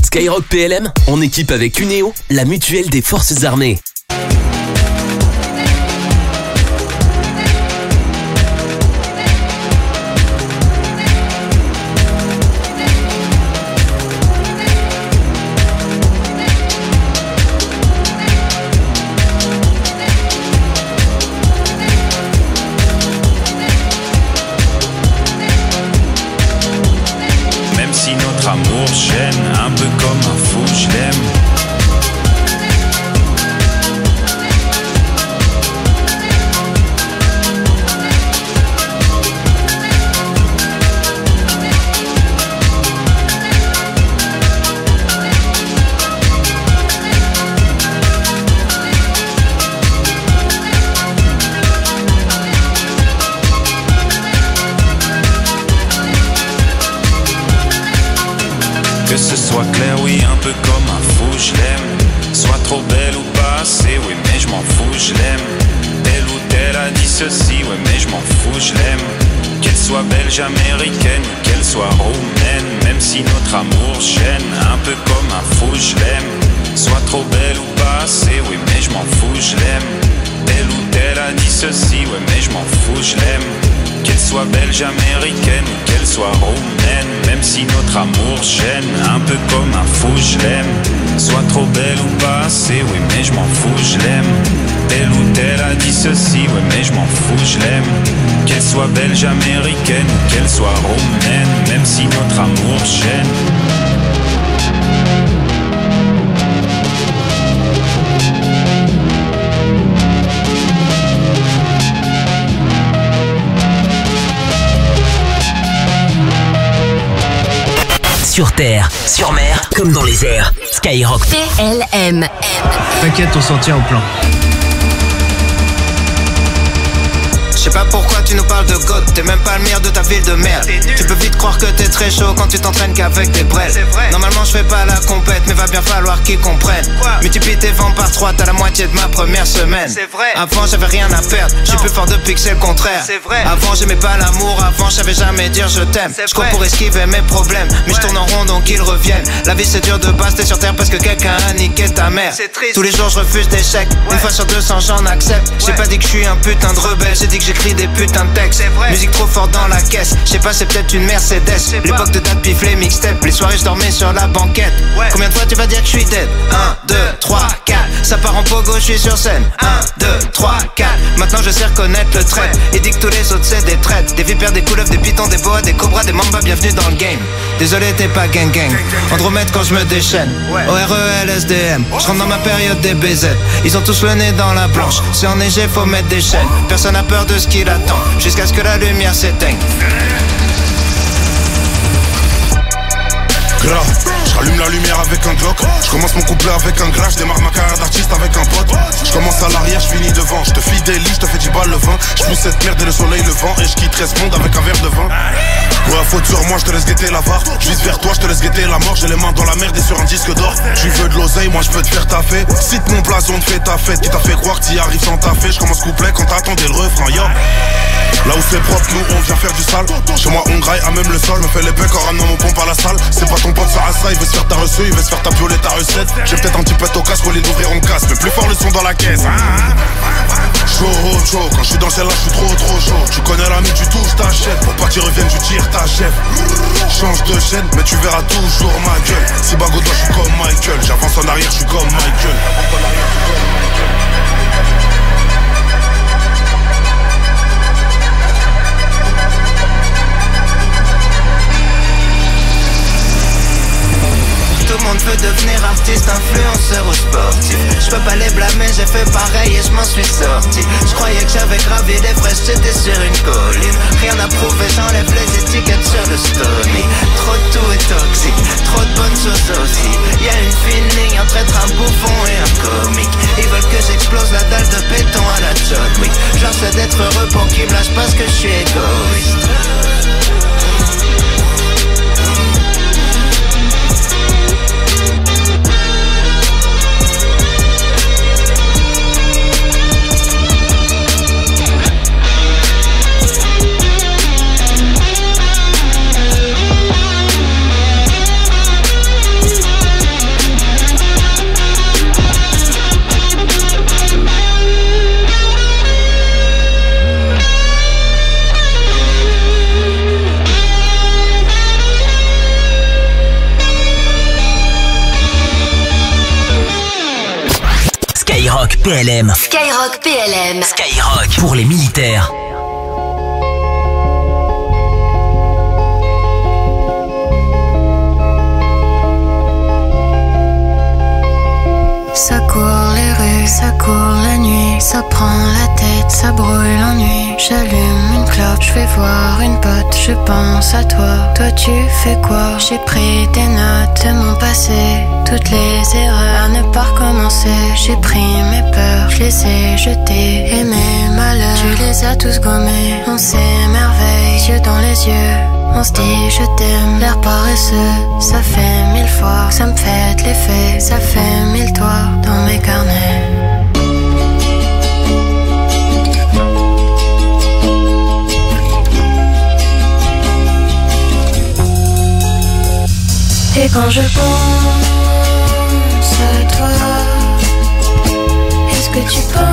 Skyrock PLM, en équipe avec Uneo, la mutuelle des forces armées. Amour gêne, un peu comme un fou, je l'aime. Que ce soit clair, oui, un peu comme un fou, je l'aime. Soit trop belle ou pas assez, oui, mais je m'en fous, je l'aime. Telle ou telle a dit ceci, oui, mais je m'en fous, je l'aime. Qu'elle soit belge, américaine ou qu'elle soit roumaine, même si notre amour gêne, un peu comme un fou, je l'aime. Soit trop belle ou pas assez, oui, mais je m'en fous, je l'aime. Telle ou telle a dit ceci, oui, mais je m'en fous, je l'aime. Qu'elle soit belge, américaine ou qu'elle soit roumaine, même si notre amour gêne, un peu comme un fou, je l'aime. Soit trop belle ou pas assez, oui, mais je m'en fous, je l'aime. Telle ou telle a dit ceci, oui, mais je m'en fous, je l'aime. Qu'elle soit belge, américaine ou qu'elle soit roumaine, même si notre amour gêne. Sur terre, sur mer, comme dans les airs. Skyrock PLM. T'inquiète, on s'en tient au plan. Je sais pas pourquoi tu nous parles de God, t'es même pas le meilleur de ta ville de merde. Tu peux vite croire que t'es très chaud quand tu t'entraînes qu'avec des brels. Normalement je fais pas la compète, mais va bien falloir qu'ils comprennent. Multiplie tes vents par 3, t'as la moitié de ma première semaine. Avant j'avais rien à perdre, je suis plus fort depuis que c'est le contraire. Avant j'aimais pas l'amour, avant je savais jamais dire je t'aime. Je cours pour esquiver mes problèmes, mais je tourne en rond donc ils reviennent. La vie c'est dur de base, t'es sur terre parce que quelqu'un a niqué ta mère. Tous les jours je refuse d'échecs, une fois sur 200 j'en accepte. J'ai pas dit que je suis un putain de rebelle, j'ai dit que j'écris des putains de textes. Musique trop fort dans la caisse, je sais pas c'est peut-être une Mercedes. L'époque de date pif les mixtapes, les soirées je dormais sur la banquette. Combien de fois tu vas dire que je suis dead? 1, 2, 3, 4, ça part en pogo, je suis sur scène. 1, 2, 3, 4, maintenant je sais reconnaître le trait. Et dit que tous les autres c'est des traites. Des vipères, des couleuvres, des pitons, des boas, des cobras, des mambas, bienvenue dans le game. Désolé t'es pas gang gang, Andromède quand je me déchaîne. ORELSDM, je rentre dans ma période des BZ. Ils ont tous le nez dans la planche, c'est enneigé faut mettre des chaînes. Personne n'a peur de ce qu'il attend, jusqu'à ce que la lumière s'éteigne. Grave, je rallume la lumière avec un Glock. Je commence mon couplet avec un gras. Je démarre ma carrière d'artiste avec un pote. Je commence à l'arrière, je finis devant. Je te file des lits, je te fais 10 balles le vin. Je pousse cette merde et le soleil le vent. Et je quitterai ce monde avec un verre de vin. Ouais, faute sur moi, je te laisse guetter la var. Je vise vers toi, je te laisse guetter la mort. J'ai les mains dans la merde et sur un disque d'or. Tu veux de l'oseille, moi je peux te faire taffer. Cite mon blason, te fais ta fête. Qui t'a fait croire que t'y arrives sans taffer. Je commence couplet quand t'attendais le refrain, yo. Là où c'est propre, nous on vient faire du sale. Chez moi on graille à même le sol. Me fait les pecs en ramenant mon pompe à la salle. C'est pas ton pote Sarasa, il veut se faire ta reçue, il veut se faire ta violer ta recette. J'ai peut-être un petit pet au casque, au lieu d'ouvrir on casse. Mais plus fort le son dans la caisse. Chaud, quand je suis dans celle-là, je suis trop chaud. Tu connais l'ami, tu touches ta chef. Pour pas qu'il revienne, tu tires ta chef. Change de chaîne, mais tu verras toujours ma gueule. Si bagot toi, je suis comme Michael. J'avance en arrière, je suis comme Michael. Tout le monde veut devenir artiste, influenceur ou sportif. Je peux pas les blâmer, j'ai fait pareil et je m'en suis sorti. Je croyais que j'avais gravi l'Everest, j'étais sur une colline. Rien à prouver, j'enlève les étiquettes sur le story. Trop de tout est toxique, trop de bonnes choses aussi. Y'a une fine ligne entre être un bouffon et un comique. Ils veulent que j'explose la dalle de béton à la John Wick. Je leur souhaite d'être heureux pour qu'ils me lâchent parce que je suis égoïste. PLM. Skyrock PLM. Skyrock pour les militaires. Ça court les rues, ça court la nuit, ça prend la tête, ça brûle l'ennui. J'allume une clope, je vais voir une pote, je pense à toi. Toi tu fais quoi? J'ai pris des notes de mon passé, toutes les erreurs à ne pas recommencer. J'ai pris mes peurs, je les ai jetées, et mes malheurs, tu les as tous gommés. On s'émerveille, yeux dans les yeux, on se dit je t'aime, l'air paresseux. Ça fait 1000 fois que ça me fait de l'effet, ça fait 1000 toits dans mes carnets. Et quand je pense à toi, est-ce que tu penses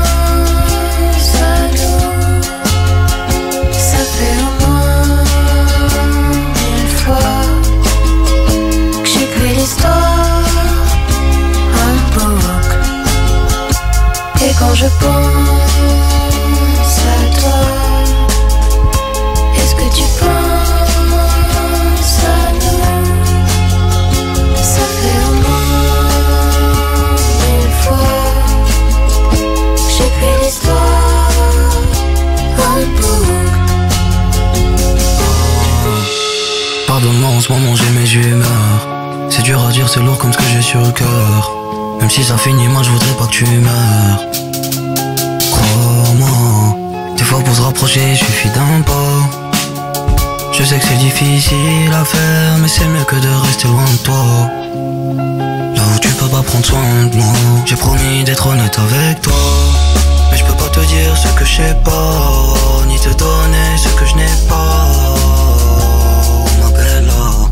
à nous? Ça fait au moins 1000 fois que j'écris l'histoire en boucle. Et quand je pense à toi, est-ce que tu penses à nous? Ça fait au moins 1000 fois que j'écris l'histoire en boucle. Pardonne-moi, en ce moment j'ai mes humeurs. C'est dur à dire, c'est lourd comme ce que j'ai sur le cœur. Même si ça finit mal, je voudrais pas que tu meurs. Crois-moi, des fois pour se rapprocher, il suffit d'un pas. Je sais que c'est difficile à faire, mais c'est mieux que de rester loin de toi. Là où tu peux pas prendre soin de moi, j'ai promis d'être honnête avec toi. Mais je peux pas te dire ce que je sais pas, ni te donner ce que je n'ai pas. Ma bella.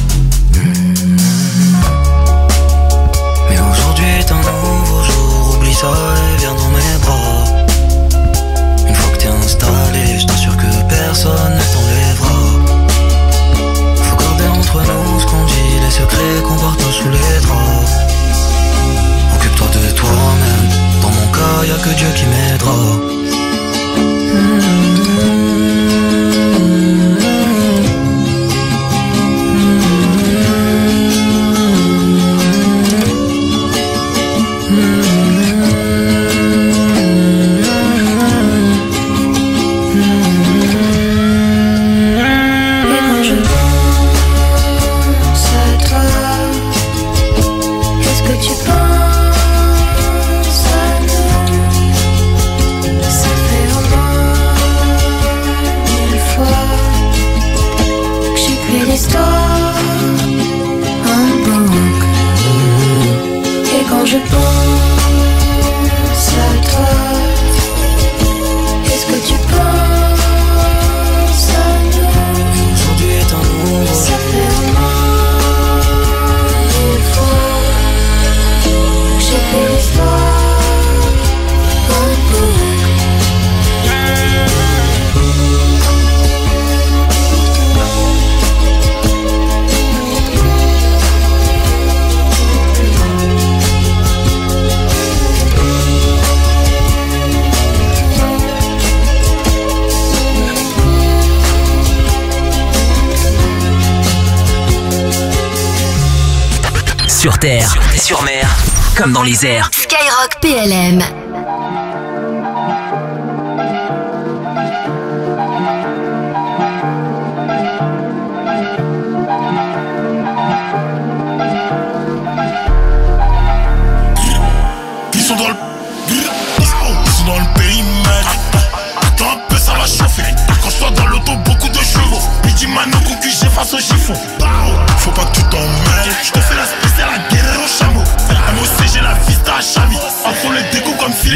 Mais aujourd'hui est un nouveau jour, oublie ça et viens dans mes bras. Une fois que t'es installé, je t'assure que personne ne t'enlèvera. Faut garder entre nous ce qu'on dit, les secrets qu'on partage sous les draps. Occupe-toi de toi-même, dans mon cas y'a que Dieu qui m'aidera. Je pense à toi. Est-ce que tu penses à nous? Aujourd'hui est un nouveau jour. Ça fait au moins 1000 fois que j'ai fait l'histoire en boucle. Sur terre, sur mer, comme dans les airs. Skyrock PLM. Ils sont dans le périmètre. Attends un peu, ça va chauffer. Quand je sois dans l'auto, beaucoup de chevaux. Midi Mano concu, j'ai face au chiffon. Faut pas que tu t'en mêles. Je te fais la spéciale, la guerre au chameau. MOC, j'ai la vista à Chavi. Entre les décos comme si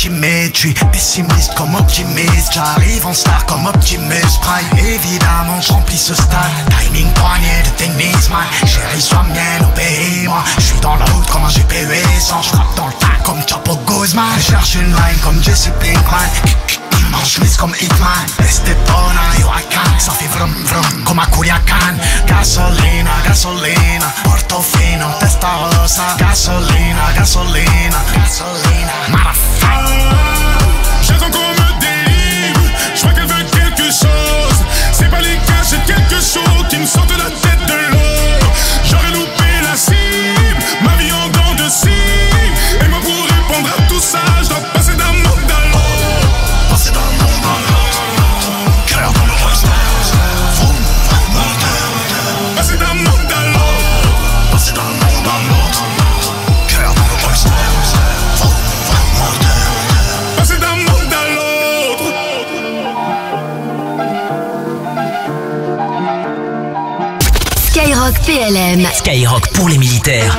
timide, j'suis pessimiste comme optimiste. J'arrive en star comme Optimus Prime. Évidemment j'remplis ce stade. Timing poignet de tennis man. Chérie sois mienne, obéis-moi. J'suis dans la route comme un GPU sans. J'frappe dans le tas comme Chapo Guzman. Cherche une line comme Jesse Pinkman. Immense chemise comme Hitman. Estepona, yo I can. Ça fait vrum vrum comme a Culiacan. Gasolina, gasolina. Portofino, testa rosa. Gasolina, gasolina, gasolina. Motherfucker. J'attends qu'on me délivre. J'vois qu'elle veut quelque chose. C'est pas les cas, c'est quelque chose qui me sort de la tête de l'eau. J'aurais loupé la cible. Ma vie en dents de scie. Et moi pour répondre à tout ça, j'dois passer d'un monde à l'autre. Passer d'un monde à l'autre. Cœur dans le reste. Passer d'un monde à l'autre. Passer d'un monde à l'autre. Cœur dans le reste. Passer d'un monde à l'autre. Skyrock PLM. Skyrock pour les militaires.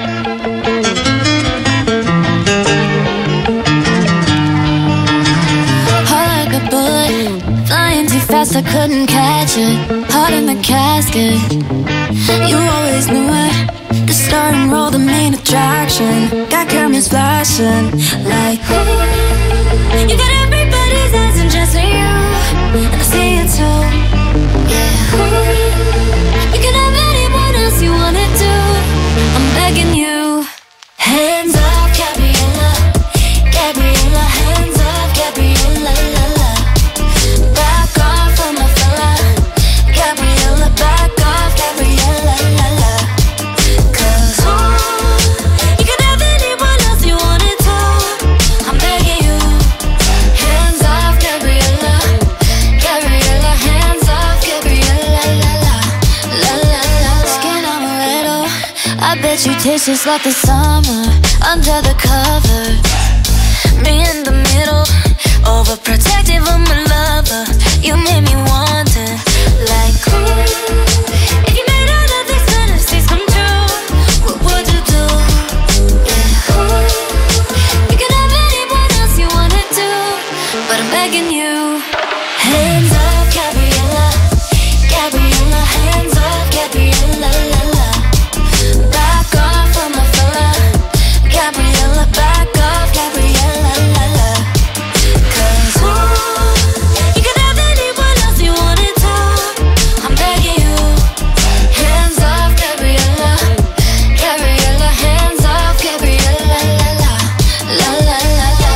Heart like a bullet, flying too fast, I couldn't catch it. Heart in the casket, you always knew it. The star and roll, the main attraction. Got cameras flashing like ooh. You got everybody's eyes and just you, and I see it too. Yeah, ooh. You can have anyone else you wanna do. I'm begging you. Hands up, Gabriella, Gabriella. Hands up, Gabriella, la la. Back off from my fella, Gabriella. Back off, Gabriella, la la. 'Cause you can have anyone else you wanted to. I'm begging you. Hands off, Gabriella, Gabriella. Hands off, Gabriella, la la, la la la. Skin on a little, I bet you taste just like the summer under the covers. Me in the middle, overprotective of my lover. You made me want it, like ooh. If you made all of these fantasies come true, what would you do? Yeah, ooh. You can have anyone else you wanna do, but I'm begging you. Hands up, Gabriella, Gabriella. Hands up, Gabriella, la la. Back off from my fella, Gabriella. Back off, Gabriella, la la. 'Cause you can have anyone else you wanted to. I'm begging you. Hands off, Gabriella, Gabriella. Hands off, Gabriella, la la, la la la la.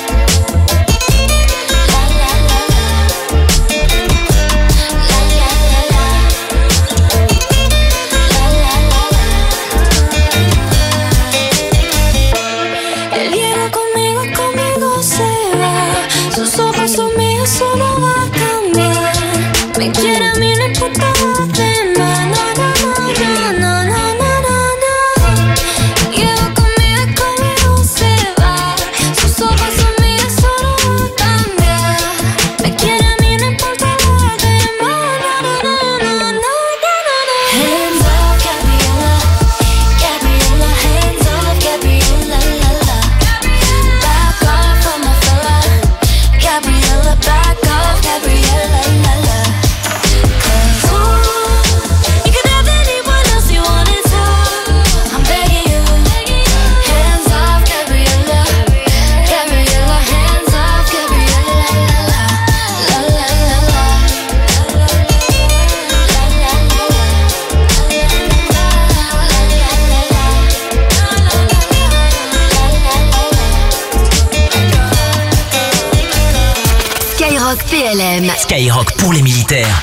La la la la. La la la la. La la la la. Él viene conmigo, conmigo se va. Sus ojos son míos, eso no va a cambiar. Me quiere a mí, no importa lo demás. No, no, no, no, no, no, no, no. Lleva conmigo, conmigo se va. Sus ojos son míos, eso no va a cambiar. Me quiere a mí, no importa lo demás. No, no, no, no, no, no, no. Hands up, Gabriella, Gabriella. Hands up, Gabriella, la la. Back off from my fella, Gabriella. Back off, Gabriella, la la. 'Cause you can have anyone else you wanted to. I'm begging you. Hands off, Gabriella, Gabriella. Hands off, Gabriella, la la, la la la la. La la la la. Skyrock PLM. Skyrock pour les militaires.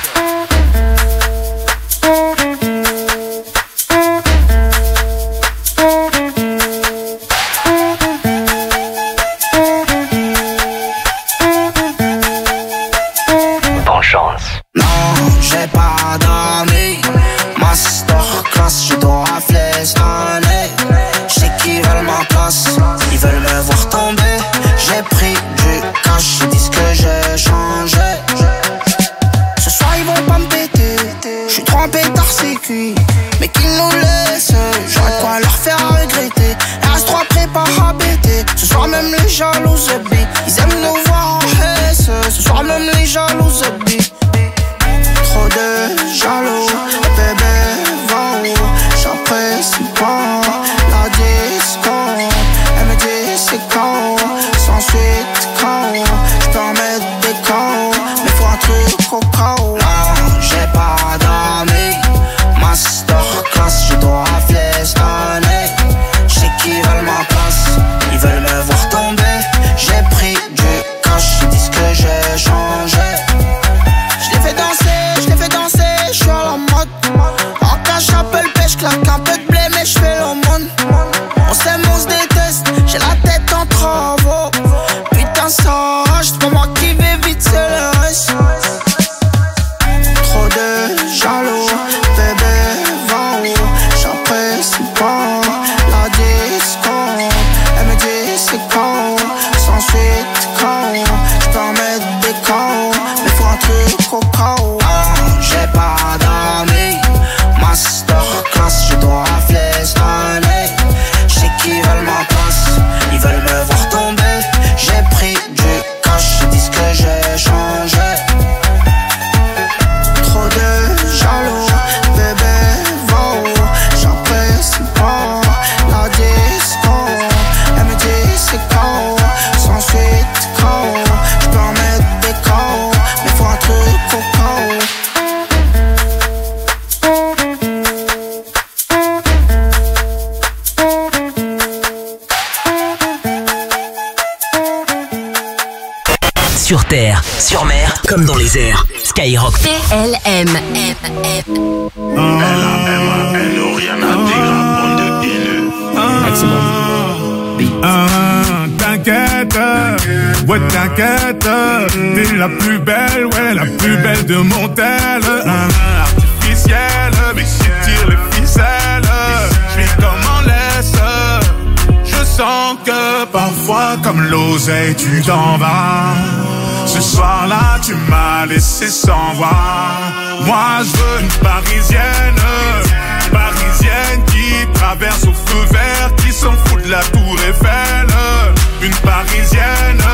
Bonne chance. Non, j'ai pas d'amis. Masterclass, je dois flestonner. Je sais qu'ils veulent ma place, ils veulent me voir tomber. J'ai pris du cash, ils disent que j'ai changé. Ce soir ils vont pas me péter. Je suis trempé par c'est cuit. Mais qu'ils nous laissent, j'aurais de quoi leur faire regretter. RS3 prépare à bêter. Ce soir même les jalouses billes. sur mer comme dans les airs. Skyrock PLM. T'inquiète, ouais t'inquiète, t'es la plus belle, ouais la plus belle de mon tel. Artificielle, mais si tire les ficelles, j'suis comme en laisse. Je sens que parfois comme l'oseille tu t'en vas. Ce soir-là tu m'as laissé sans voix. Moi je veux une parisienne, parisienne qui traverse au feu vert, qui s'en fout de la tour Eiffel. Une parisienne,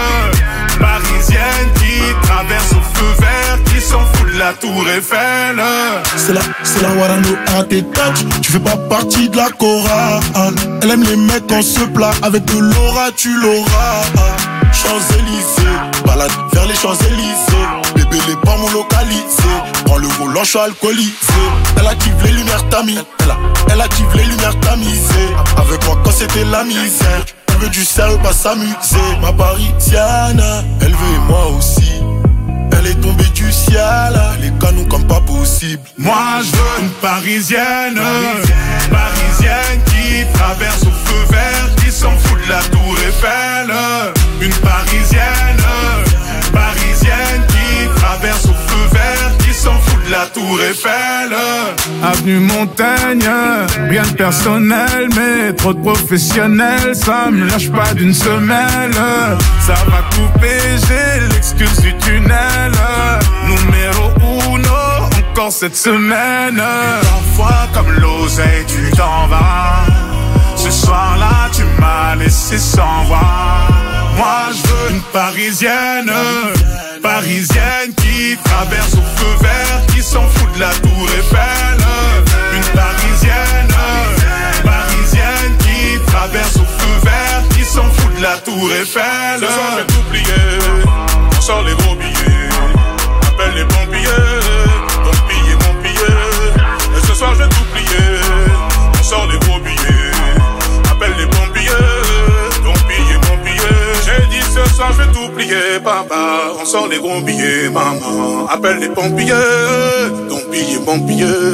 parisienne qui traverse au feu vert, qui s'en fout de la tour Eiffel. C'est la Warano à tes touch. Tu fais pas partie de la chorale. Elle aime les mecs en se plat. Avec de l'aura tu l'auras. Champs-Élysées, balade vers les Champs-Élysées. Bébé les pas mon localisé. Prends le volant, je suis alcoolisé. Elle active les lumières tamisées. Elle active les lumières tamisées. Avec moi quand c'était la misère. Elle veut du sérieux, pas s'amuser. Ma parisienne, elle veut moi aussi. Elle est tombée du ciel, les canons comme pas possible. Moi je veux une parisienne, parisienne qui traverse au feu vert, qui s'en fout de la tour Eiffel. Une parisienne, parisienne qui traverse au feu vert, qui s'en fout de la tour Eiffel. Avenue Montaigne, rien de personnel, mais trop de professionnels, ça me lâche pas d'une semelle. Ça va couper, j'ai l'excuse du tunnel. Numéro uno, encore cette semaine. Parfois comme l'oseille tu t'en vas. Ce soir-là tu m'as laissé sans voix. Moi je veux une parisienne, parisienne qui traverse au feu vert, qui s'en fout de la tour Eiffel. Une parisienne, parisienne qui traverse au feu vert, qui s'en fout de la tour Eiffel. Ce soir je vais t'oublier, on sort les gros billets. Appelle les pompiers, ton billet, mon billet. Et ce soir je vais t'oublier, on sort les gros billets. Appelle les pompiers, ton billet, mon billet. J'ai dit ce soir je vais t'oublier, papa. On sort les gros billets, maman. Appelle les pompiers, ton billet, mon billet.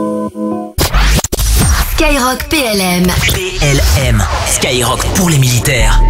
Skyrock PLM. PLM, Skyrock pour les militaires.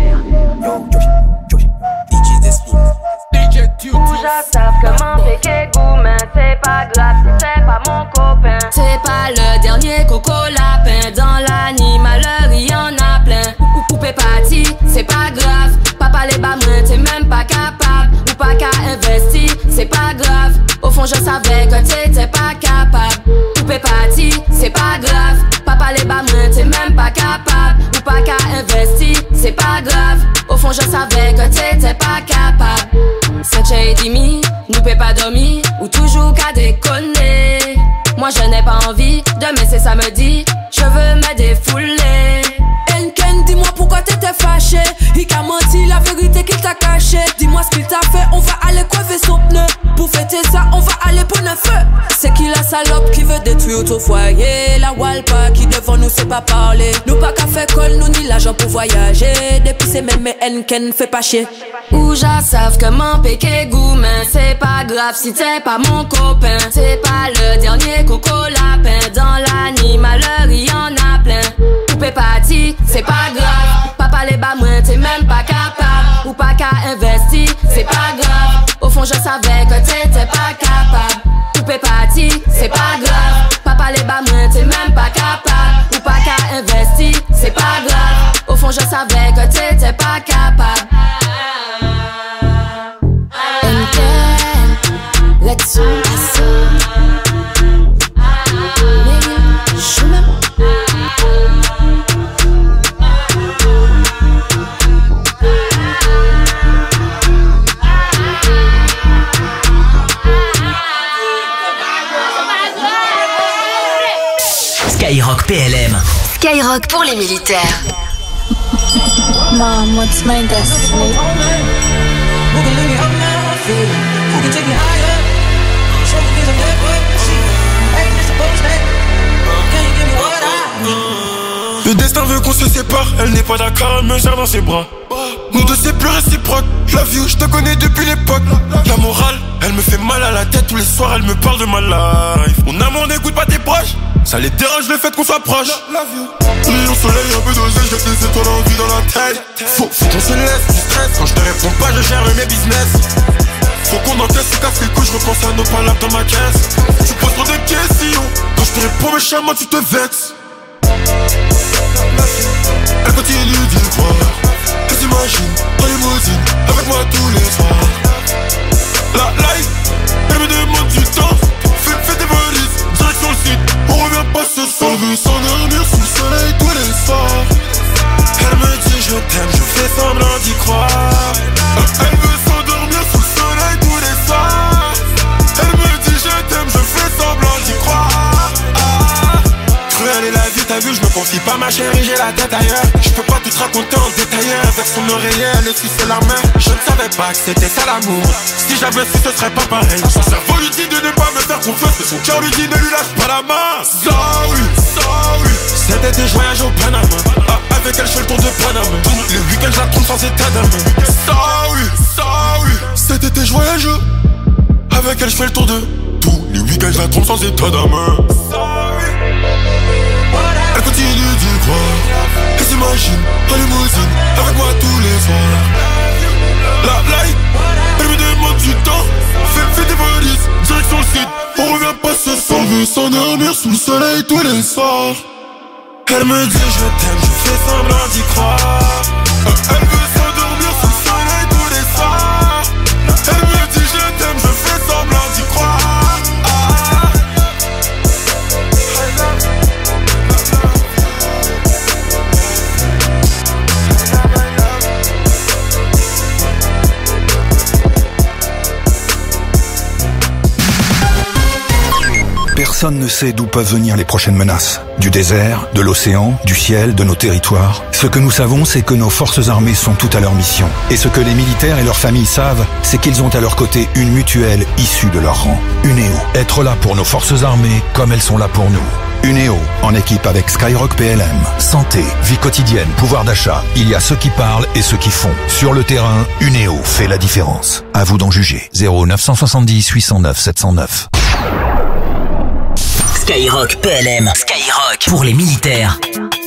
Savent comment péquer goût, mais c'est pas grave si c'est pas mon copain. C'est pas le dernier coco lapin. Dans l'animaleur, il y en a plein. Ou poupée parti, c'est pas grave. Papa les bas mains, t'es même pas capable. Ou pas qu'à investir, c'est pas grave. Au fond, je savais que t'étais pas capable. Poupée parti, c'est pas grave. Papa les bas mains, t'es même pas capable. Ou pas qu'à investir, c'est pas grave. Au fond, je savais que t'étais pas capable. Saint-Che et Dimi, nous peut pas dormir, ou toujours qu'à déconner. Moi je n'ai pas envie de me laisser samedi, je veux me défouler. Enken, dis-moi pourquoi t'étais fâché. Il t'a menti la vérité qu'il t'a caché. Dis-moi ce qu'il t'a fait, on va aller crever son pneu. Pour fêter ça, on va aller pour le feu. C'est qui la salope qui veut détruire ton foyer? La Walpa qui devant nous sait pas parler. Nous pas qu'à faire colle, nous ni l'argent pour voyager. Depuis c'est même Enken fait pas chier. Ou j'en savent comment péquer goût, mais c'est pas grave si t'es pas mon copain. C'est pas le dernier coco lapin. Dans l'animaleur, il y en a plein. Poupée parti, c'est pas grave. Papa les bas moins, t'es même pas capable. Ou pas qu'à investir, c'est pas grave. Au fond, je savais que t'étais pas capable. Poupée parti, c'est pas grave. Papa les bas moins, t'es même pas capable. Ou pas qu'à investir, c'est pas grave. Au fond, je savais que t'étais pas capable. Let's go. Skyrock PLM. Skyrock pour les militaires. Mom, what's my destiny? Who can lift me up now? Who can take me higher? Show me things I've never seen. Ain't this supposed to? Can you give me what I need? Le destin veut qu'on se sépare, elle n'est pas d'accord, elle me serre dans ses bras. Nous deux c'est plus réciproque. Love you, je te connais depuis l'époque. La morale, elle me fait mal à la tête. Tous les soirs elle me parle de ma life. Mon amour n'écoute pas tes proches. Ça les dérange le fait qu'on soit proche. Rayon soleil, un peu d'oseille, j'ai des étoiles en vie dans la tête. Faut qu'on se laisse du stress. Quand je te réponds pas, je gère mes business. Faut qu'on encaisse, se casse les couilles, je repense à nos palabres dans ma caisse. Tu poses trop de questions. Quand je te réponds méchamment, tu te vexes. Elle continue d'y croire. Elle s'imagine en limousine avec moi tous les soirs. La life, elle me demande du temps. Fais tes valises, direction le site. On revient pas ce soir. Elle veut s'endormir sous le soleil tous les soirs. Elle me dit je t'aime, je fais semblant d'y croire. Elle veut s'endormir sous le soleil tous les soirs. Elle me dit je t'aime, je fais semblant d'y croire. Cruelle est la vie, t'as vu, je me confie pas ma chérie, j'ai la tête ailleurs. Je peux pas tout te raconter en détail. Avec son oreiller, elle essuie la main. Je ne savais pas que c'était ça l'amour. Si j'avais su, ce serait pas pareil. Son cerveau lui dit de ne pas me faire confiance, et son cœur lui dit ne lui lâche pas la main. Sorry, sorry. Cet été je voyage au Panama. Avec elle je fais le tour de Panama. Les week-ends je la trompe sans état d'âme. Sorry, sorry. Cet été je voyage. Avec elle je fais le tour de tous les week-ends je la trompe sans état d'âme. Elle continue d'y croire. Elle s'imagine en limousine avec moi tous les soirs. La life, elle me demande du temps. Fais tes valises, direction le site. On revient pas ce soir. Elle veut s'endormir sous le soleil tous les soirs. Elle me dit je t'aime, je fais semblant d'y croire. Elle veut s'endormir sous le soleil tous les soirs. Elle me dit je t'aime, je fais semblant d'y croire. Personne ne sait d'où peuvent venir les prochaines menaces. Du désert, de l'océan, du ciel, de nos territoires. Ce que nous savons, c'est que nos forces armées sont toutes à leur mission. Et ce que les militaires et leurs familles savent, c'est qu'ils ont à leur côté une mutuelle issue de leur rang. Uneo. Être là pour nos forces armées comme elles sont là pour nous. Uneo, en équipe avec Skyrock PLM. Santé, vie quotidienne, pouvoir d'achat. Il y a ceux qui parlent et ceux qui font. Sur le terrain, Uneo fait la différence. À vous d'en juger. 0970 809 709. Skyrock PLM. Skyrock pour les militaires.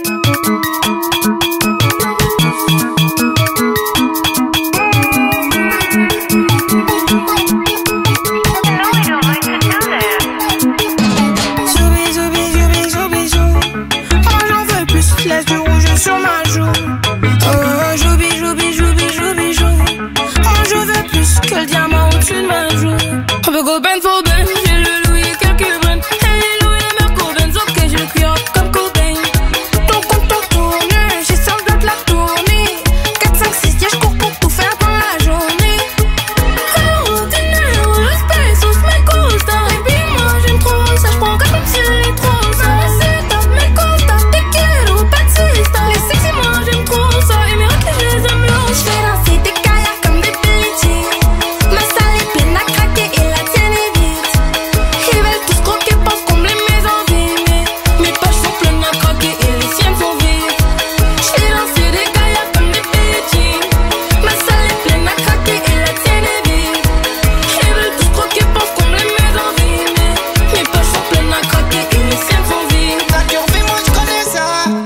Laisse du rouge sur ma joue. Oh, joubi, joubi, joubi, joubi, jou. Oh, je veux plus que le diamant au-dessus de ma joue. On peut go ben for ben, j'ai le louis et quelques bennes. Elle est louis et Merco Benz, ok, je le cuire comme Cobain. Ton compte tourne, j'ai sans doute la tournée. 4, 5, 6, yeah, je cours pour tout faire dans la journée. Oh, dinero, le space, on se met costa. Et puis moi j'aime trop ça, je prends comme si elle est trop ça. C'est top, mais costa, t'es quiero. Les sexy, moi j'aime trop ça. Et mes raclés, je les aime là. Je fais danser des kayaks comme des Billie Jean. Ma salle est pleine à craquer et la tienne est vide. Ils veulent tous croquer pour combler mes envies. Mais mes poches sont pleines à craquer et les siennes sont vides. Je fais danser des kayaks comme des Billie Jean. Ma salle est pleine à craquer et la tienne est vide. Ils veulent tous croquer pour combler mes envies. Mais mes poches sont pleines à craquer et les siennes sont vides. La curvée, moi je connais ça.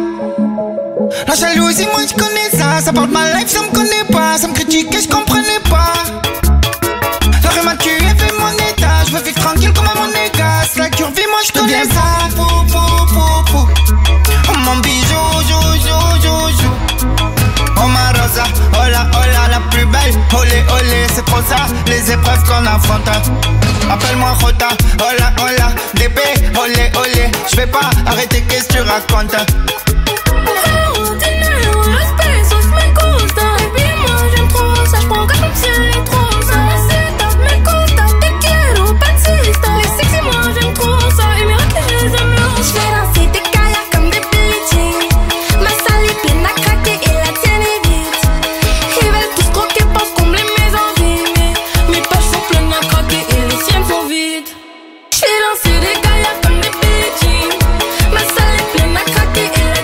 La jalousie, moi je connais ça. Ça parle de ma life, ça me connaît pas. Ça me critique et je comprenais pas. La rue m'a tué, fait mon état. Je veux vivre tranquille comme un monégasque. La curvie, moi je connais ça. Pou, pou, pou, pou. Oh mon bijou, jou, jou, jou, jou. Oh ma rosa, oh la, la plus belle. Olé, olé, c'est trop ça. Les épreuves qu'on affronte. Appelle-moi Rota, oh la, bébé, olé, olé. Je vais pas arrêter, qu'est-ce que tu racontes? Oh, dinero, le space, on se met costa. Et puis moi j'aime trop ça, je prends comme si elle est trop ça. C'est top, mais costa, te quiero, pas de sista. Les sexy, moi j'aime trop ça. Et mes raclés, je les aime là. Je fais danser des kayaks comme des Billie Jean. Ma salle est pleine à craquer et la tienne est vide. Ils veulent tous croquer pour combler mes envies. Mais mes poches sont pleines à craquer et les siennes sont vides. Je fais danser des kayaks comme des Billie Jean. Ma salle est pleine à craquer et la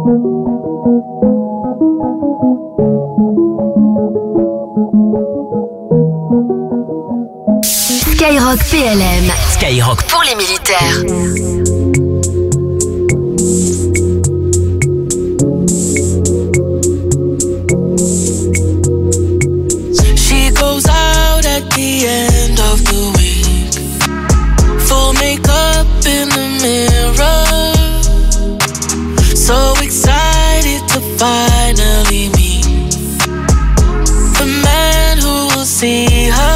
Skyrock PLM. Skyrock pour les militaires. She goes out at the end of the week, full makeup in the mirror, so excited to finally meet the man who will see her.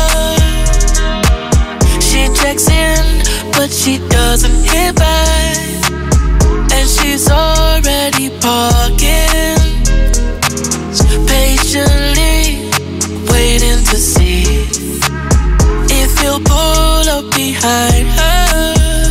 She checks in, but she doesn't hit back, and she's already parking, patiently waiting to see if he'll pull up behind her.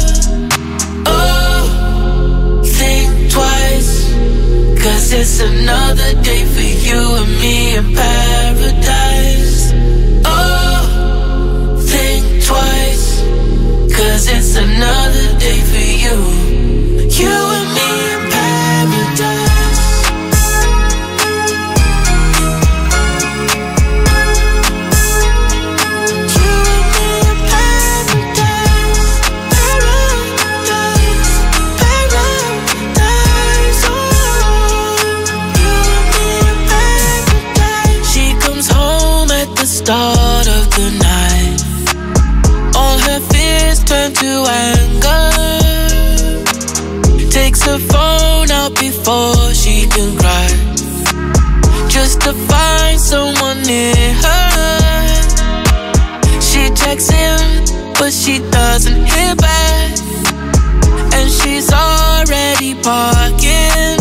Oh, think twice, 'cause it's another day for you and me in paradise. Oh, think twice, 'cause it's another day for you and me in paradise. Start of the night, all her fears turn to anger. Takes her phone out before she can cry, just to find someone near her. She checks in, but she doesn't hear back, and she's already parking,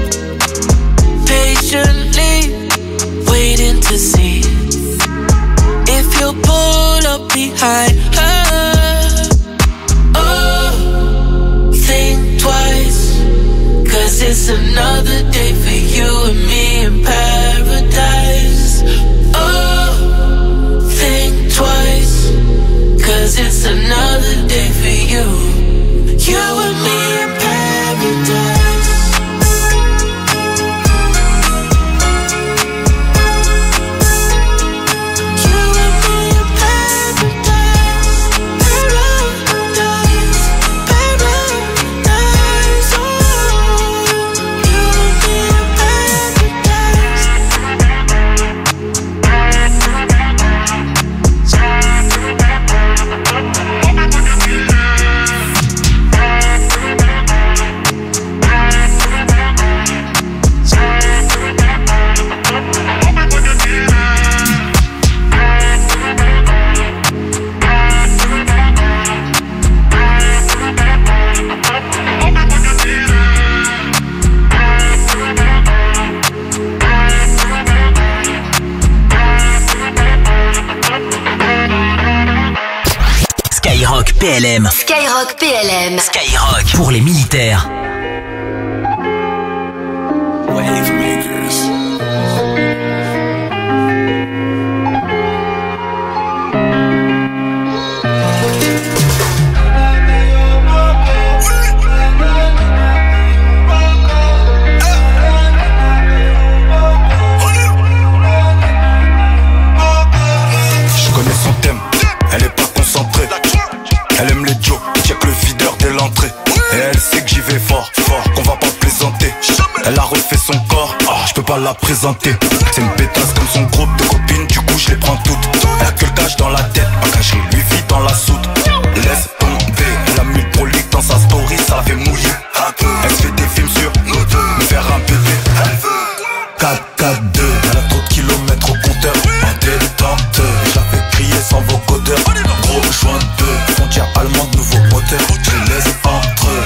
patiently waiting to see if you'll pull up behind her. Oh, think twice, 'cause it's another day for you and me in paradise. Oh, think twice, 'cause it's another day for you and me in paradise. PLM. Skyrock PLM. Skyrock pour les militaires. Wave makers. Je connais son thème, elle est pas concentrée. Elle aime les Joe, check le videur dès l'entrée. Et elle sait que j'y vais fort, qu'on va pas plaisanter. Elle a refait son corps, je peux pas la présenter. C'est une pétasse comme son groupe de copines, du coup je les prends toutes. Elle a que le cash dans la tête, pas caché, lui vit dans la soute. Laisse tomber, elle a mis le prolique dans sa story, ça la fait mouiller. Elle se fait des films sur nous deux, me faire un bébé. 4-4-2, elle a trop de kilomètres au compteur. En détente, je la fais crier sans vocodeur. Gros joint de deux, frontière allemande, nouveau moteur. Je les laisse entre eux.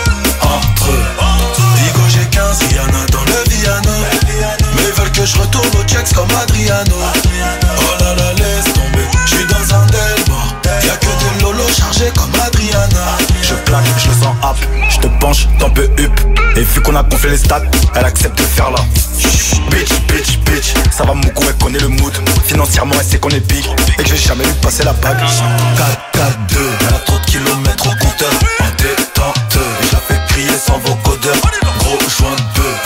Digo j'ai 15, Rihanna dans le Viano. Mais ils veulent que je retourne au checks comme Adriano. Oh là là, laisse tomber, j'suis dans un Delmore. Y'a que des lolos chargés comme Adriana. Je plaque, je le sens hap, je te penche, t'en peux up. Et vu qu'on a gonflé les stats, elle accepte de faire là. Bitch, ça va mon coup, elle connaît le mood. Financièrement, elle sait qu'on est big et que j'ai jamais vu passer la bague. 4-4-2, elle a trop de kilomètres au compteur. En détente, je la fais crier sans vocodeur. Gros joint de bœuf,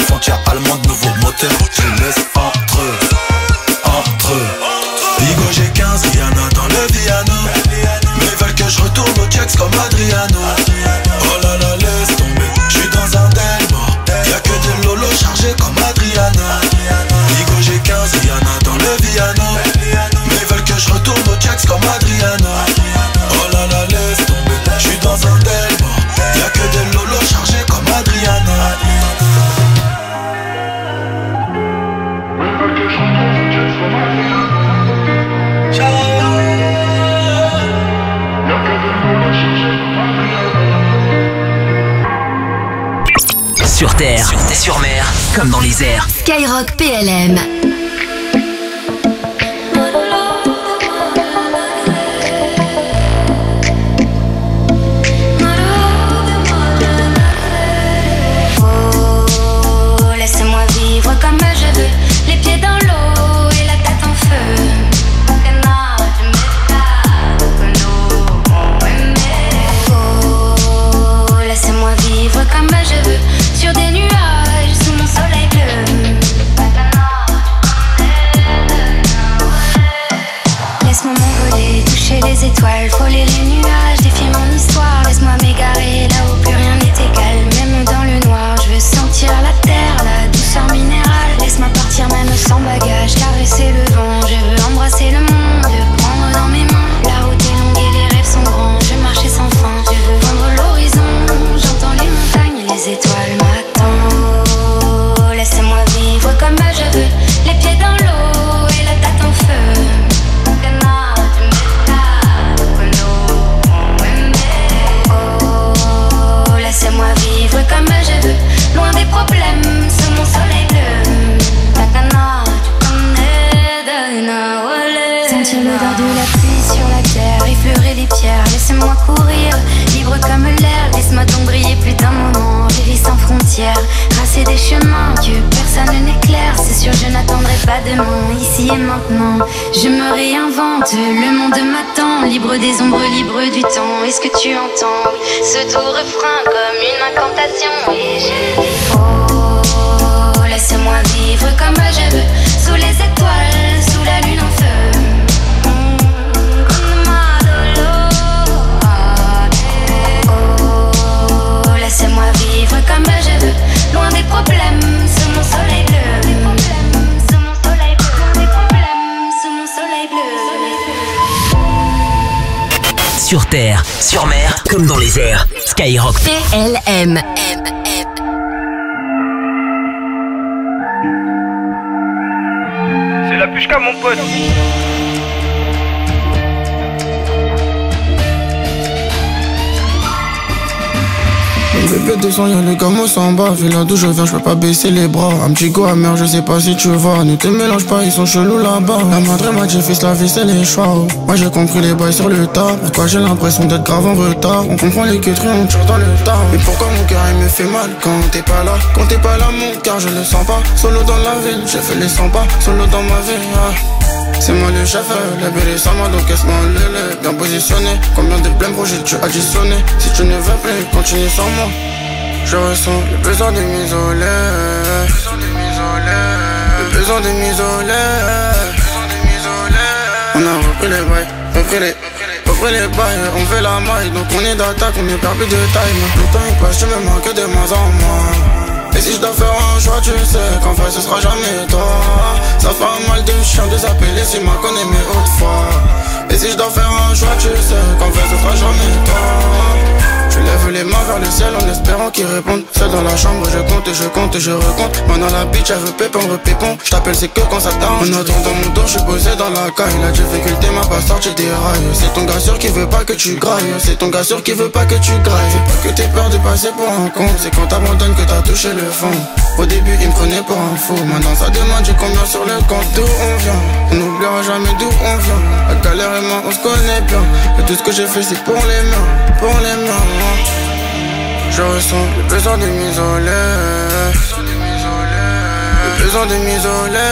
terre, je laisse entre eux. Bigo j'ai 15, Rihanna dans le piano. Mais ils veulent que je retourne au checks comme Adriano. Oh là là, laisse tomber, je suis dans un delmore. Y'a que des lolos chargés comme Adriana. Bigo j'ai 15, Rihanna dans le piano. Mais ils veulent que je retourne au checks comme Adriana. Oh là là, laisse tomber, je suis dans un delmore. Y'a que des lolos chargés comme Adriana. Sur terre, sur mer, comme dans les airs. Skyrock PLM. Oh, laissez-moi vivre comme je veux, les pieds dans l'eau et la tête en feu. Oh, laissez-moi vivre comme je veux, sur des nuages sous mon soleil bleu. Laisse-moi m'envoler, toucher les étoiles, frôler les nuages, défier mon histoire. Laisse-moi m'égarer là où plus rien n'est égal, même dans le noir. Je veux sentir la terre, la douceur minérale. Laisse-moi partir même sans bagage, caresser le vent. Je veux embrasser le monde, le prendre dans mes mains. La route est longue et les rêves sont grands, je veux marcher sans fin. Je veux vendre l'horizon, j'entends les montagnes, les étoiles m'attendent. Oh, laissez-moi vivre comme je veux, les pieds dans l'eau et la tête en feu. Oh, laissez-moi vivre comme je veux, loin des problèmes, sous mon soleil bleu. Sentir l'odeur de la pluie sur la terre, effleurer les pierres, laissez-moi courir, libre comme l'air. Laisse-moi donc briller plus d'un moment, vivre sans frontières, tracer des chemins que personne n'éclaire. C'est sûr je n'attendrai pas demain, ici et maintenant. Je me réinvente, le monde m'attend, libre des ombres, libre du temps. Est-ce que tu entends ce doux refrain comme une incantation? Et je dis oh, laissez-moi vivre comme je veux, sous les étoiles, sous la lune en feu. Laissez-moi vivre comme je veux, loin des problèmes, sous mon soleil bleu. Sous mon soleil bleu, loin des problèmes, sous mon soleil bleu. Sur terre, sur mer, comme dans les airs. Skyrock PLM. C'est la pushka mon pote. Bébé descend, y'a le gamin s'en bas. Vu là d'où je viens, j'peux pas baisser les bras. Un petit go amer, je sais pas si tu vois. Ne te mélange pas, ils sont chelous là-bas. La madre m'a dit fils, la vie c'est les choix. Oh. Moi j'ai compris les bails sur le tas. Pourquoi j'ai l'impression d'être grave en retard? On comprend les queuteries, on tire dans le tas. Mais pourquoi mon cœur il me fait mal quand t'es pas là? Quand t'es pas là mon cœur je le sens pas. Solo dans la ville, j'ai fait les 100 pas. Solo dans ma vie, ah. C'est moi le chef, la belle est sans moi, donc caisse-moi le lait. Bien positionné, combien de blèmes projets tu additionné? Si tu ne veux plus, continue sans moi. Je ressens le besoin de m'isoler. Le besoin de m'isoler. On a repris les bails, repris les bails. On fait la maille, donc on est d'attaque, on est perdu de taille. Le temps il passe, tu me manques de moins en moins. Et si je dois faire un choix, tu sais qu'en fait ce sera jamais toi. Ça fait mal de chiens de s'appeler si m'a connais mais autrefois. Et si je dois faire un choix, tu sais qu'en fait ce sera jamais toi. Je lève les mains vers le ciel en espérant qu'ils répondent. Seul dans la chambre, je compte et je compte et je recompte. Maintenant la bitch, elle veut pépendre pépon. Je t'appelle, c'est que quand ça t'arrange. En attendant mon dos, je suis posé dans la caille. La difficulté m'a pas sorti des rails. C'est ton gars sûr qui veut pas que tu grailles. C'est ton gars sûr qui veut pas que tu grailles. C'est pas que t'aies peur de passer pour un con. C'est quand t'abandonnes que t'as touché le fond. Au début, il me prenait pour un fou. Maintenant, ça demande j'ai combien sur le compte. D'où on vient, on n'oubliera jamais d'où on vient. La galère et moi, on se connaît bien. Et tout ce que j'ai fait, c'est pour les miens. Pour les miens. Je ressens le besoin de m'isoler. Le besoin de m'isoler.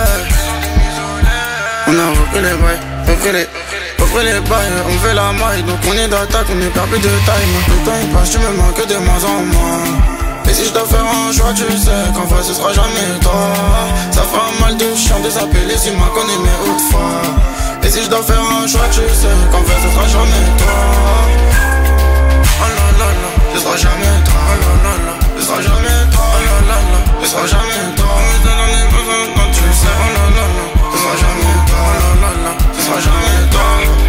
On a repris les bails, repris les bails. On fait la maille, donc on est d'attaque, on est perdu de taille. Le temps il passe, tu me manques de moins en moins. Et si je dois faire un choix, tu sais qu'en vrai ce sera jamais toi. Ça fera mal de chien désappeler si ma connais mais autrefois. Et si je dois faire un choix, tu sais qu'en vrai ce sera jamais toi. Oh la la la, ce sera jamais toi. Oh la la la, ce sera jamais toi. Oh la la la, ce sera jamais toi. Quand tu le sais, oh la la la, ce sera jamais toi. Oh la la la, ce sera jamais toi.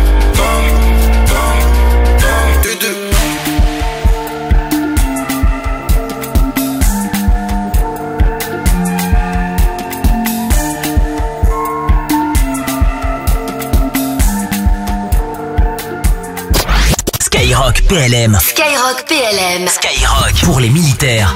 Skyrock PLM. Skyrock PLM. Skyrock pour les militaires.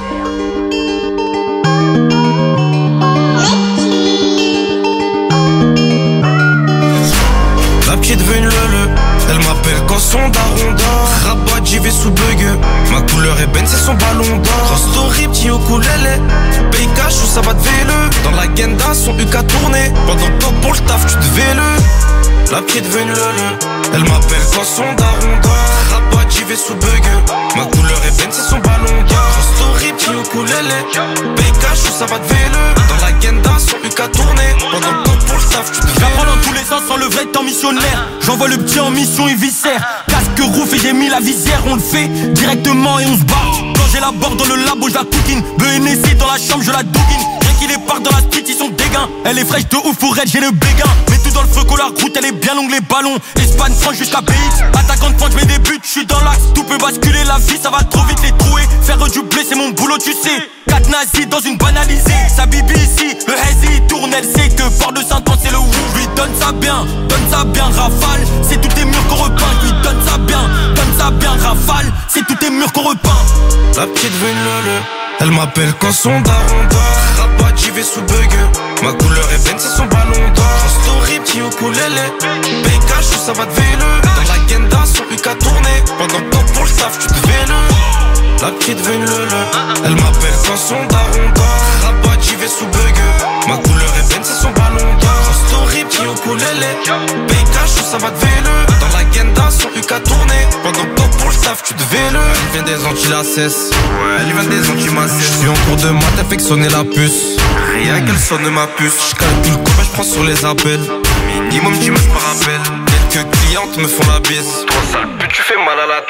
La petite veut une lele, elle m'appelle quand son daron dort. Rabat, j'y vais sous bug. Ma couleur ébène, c'est son ballon d'or. Cross story, petit ukulélé. Paye cash ou ça va te véle. Dans la genda, son UK a tourné. Pendant que pour le taf, tu devais le. La petite veut une lele, elle m'appelle quand son daron dort. Rabat, j'y vais sous bug. Ma couleur ébène, c'est son ballon d'or. Cross story, petit ukulélé. Paye cash ou ça va te véle. Dans la genda, son UK a tourné. Pendant que pour le taf, tu devais le. J'apprends dans tous les sens sans le vrai temps missionnaire. J'envoie le petit en mission, il viscère. Casque rouf et j'ai mis la visière. On le fait directement et on se barre. Quand j'ai la barre dans le labo, je la coquine. BNC dans la chambre, je la douguine. Rien qu'il est part dans la street, ils sont dégains. Elle est fraîche de ouf, pour raid, j'ai le béguin. Mets tout dans le feu, la route, elle est bien longue, les ballons. Espagne, France jusqu'à BX. Attaquant de France, je mets des buts, je suis dans l'axe. Tout peut basculer, la vie, ça va trop vite, les trouer. Faire du blé, c'est mon boulot, tu sais. 4 nazis dans une banalisée. Sa bibi ici, le hazy tourne, elle sait que Port de Saint-Anne, c'est le wou. Lui donne ça bien, rafale. C'est tous tes murs qu'on repeint. Lui donne ça bien, rafale. C'est tous tes murs qu'on repeint. La petite veut une lele, elle m'appelle quand son daron dort. Rabat, j'y vais sous bug. Ma couleur ébène, c'est son ballon d'or. Story, petit ukulélé. Paye cash ou ça va te véle. Dans la genda, son UK a tourné. Pendant que pour le taf, tu devais le. La petite veut une lele, elle m'appelle quand son daron dort. Rabat, j'y vais sous bug. Ma couleur ébène, c'est son ballon d'or. Story, petit ukulélé. Paye cash ou ça va te véle. Dans la genda, son UK a tourné. Pendant que pour le taf, tu devais le. Elle vient des Antilles, la cesse. Elle vient des Antilles, ma cesse. J'suis en cours de maths, elle fait que sonner la puce. Rien qu'elle sonne ma puce. J'calcule combien j'prends sur les appels. Minimum 10 meufs par appel. Quelques clientes me font la bise. Toi sale pute, tu fais mal à la